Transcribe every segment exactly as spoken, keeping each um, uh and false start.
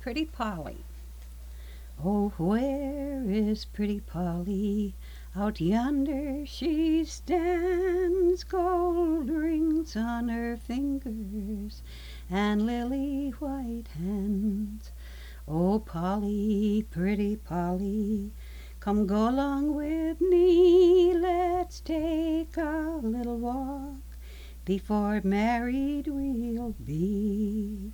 Pretty Polly. Oh, where is Pretty Polly? Out yonder she stands, gold rings on her fingers and lily white hands. Oh, Polly, pretty Polly, come go along with me, let's take a little walk before married we'll be.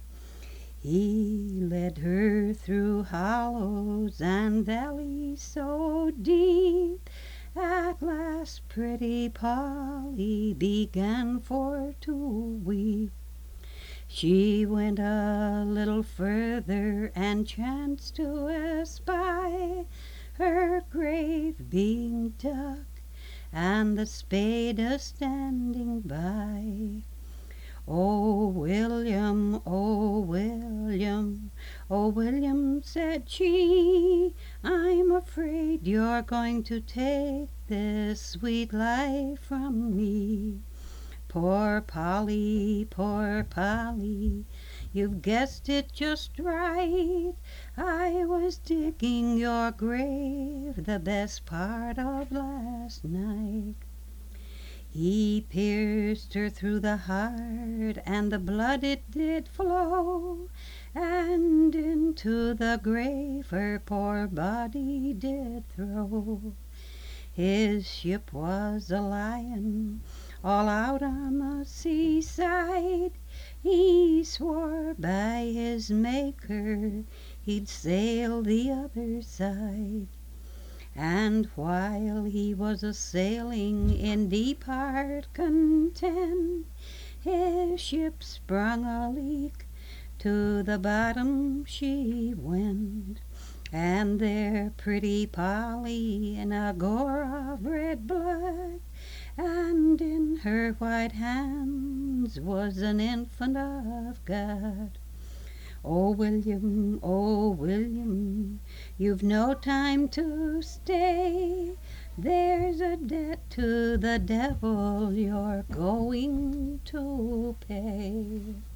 He led her through hollows and valleys so deep, at last pretty Polly began for to weep. She went a little further and chanced to espy her grave being dug and the spade a-standing by. "Oh, William, oh, William, oh, William," said she, "I'm afraid you're going to take this sweet life from me. Poor Polly, poor Polly, you've guessed it just right. I was digging your grave the best part of last night." He pierced her through the heart, and the blood it did flow, and into the grave her poor body did throw. His ship was a lying all out on the seaside. He swore by his Maker he'd sail the other side. And while he was a-sailing in deep heart content, his ship sprung a leak, to the bottom she went. And there pretty Polly in a gore of red blood, and in her white hands was an infant of God. "Oh, William, oh, William, you've no time to stay. There's a debt to the devil you're going to pay."